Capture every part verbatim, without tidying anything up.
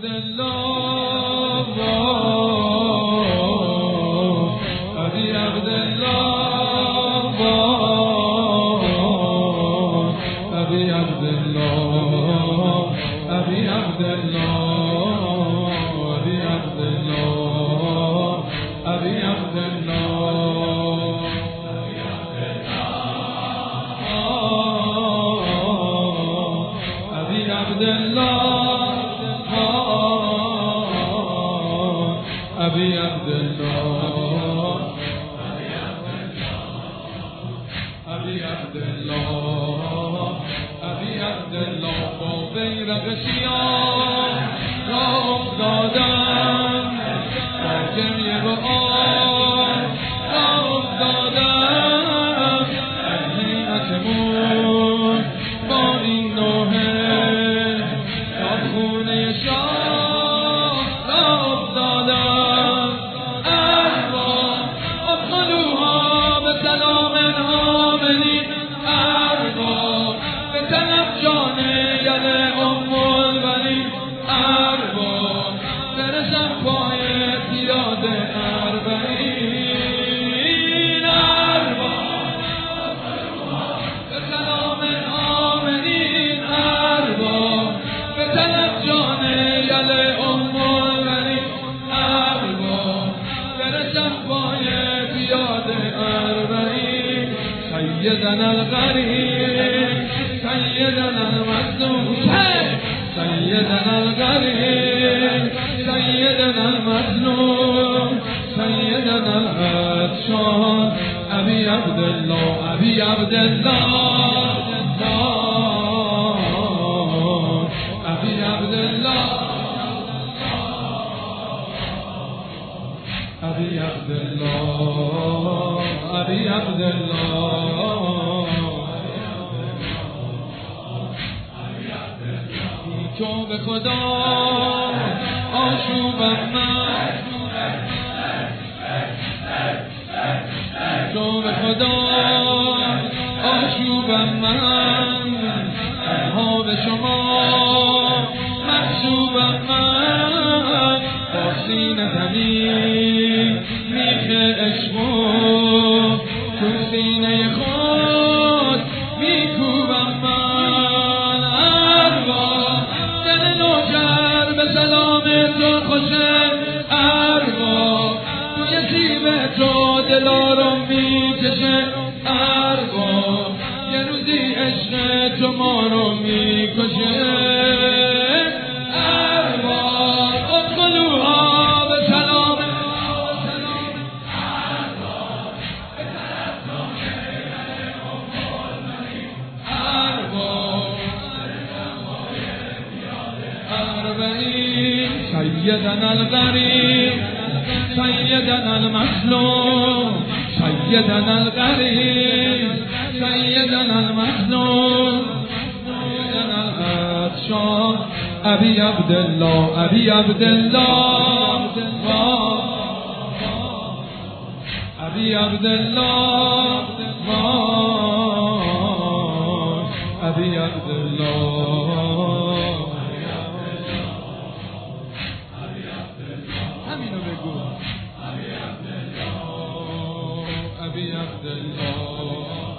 عبدالله ابی عبدالله ابی عبدالله ابی عبدالله ابی عبدالله ابی عبدالله ابی عبدالله ابی عبدالله ابی عبدالله ابی عبدالله با بیرق سیاه راه افتادم با گریه و آه راه افتادم از حیمتمون با این نوحه تا خونه شاه راه افتادم ارباب ادخلوها به سلام آمنین ارباب به طلب جان یل ام البنین ارباب برسم پای پیاده اربعین ارباب به سلام آمنین ارباب به طلب جان یل ام البنین ارباب برسم پای پیاده اربعین سیدنا الغریب سیدنا المظلوم سیدنا الغریب سیدنا المظلوم سیدنا العطشان ابی عبدالله ابی عبدالله ابی عبدالله ابی عبدالله ابی عبدالله تو به خدا آشوبم من تو به خدا آشوبم من تنها به شما محجوبم من با سینه زمین میخ عشقو تو سینه خود میکوبم من ارباب دل نوجر به سلام تو خوشه ارباب توی سیب تو دلارم میکشه ارباب یه روزی عشق تو ما رو میکشه ارباب ادخلوها به سلام سیدنا الغریب سیدنا المظلوم سیدنا الغریب سیدنا المظلوم سیدنا العطشان ابی عبدالله ابی عبدالله ابی عبدالله ابی عبدالله همینو بگو ابی عبدالله ابی عبدالله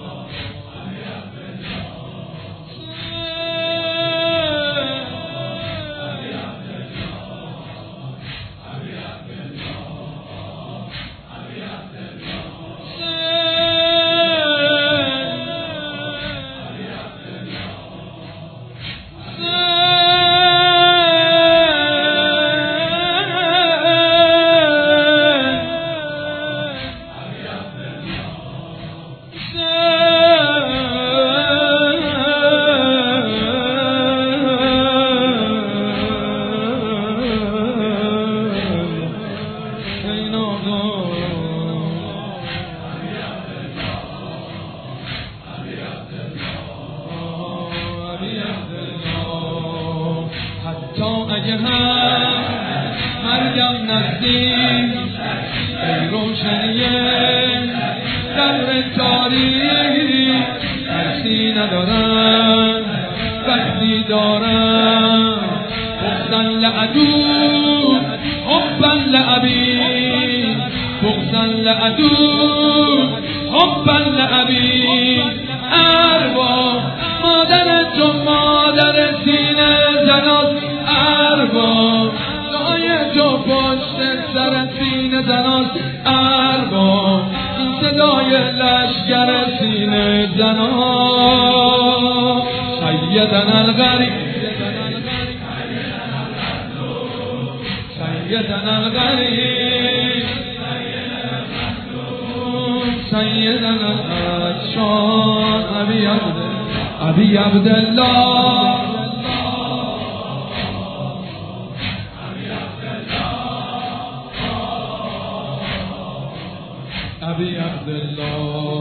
اگه هم مرگم نزدیک ای روشنیه در تاریک ترسی ندارم وقتی دارم بغضا لعدو حبا لأبی بغضا لعدو حبا لأبی ارباب مادر تو مادر سینه زناست ارباب صدای تو پشت سر سینه زناست ارباب این صدای لشگر سینه زناست سیدنا الغریب سیدنا الغریب سیدنا العطشان ابی عبد ابی عبدالله ابی عبدالله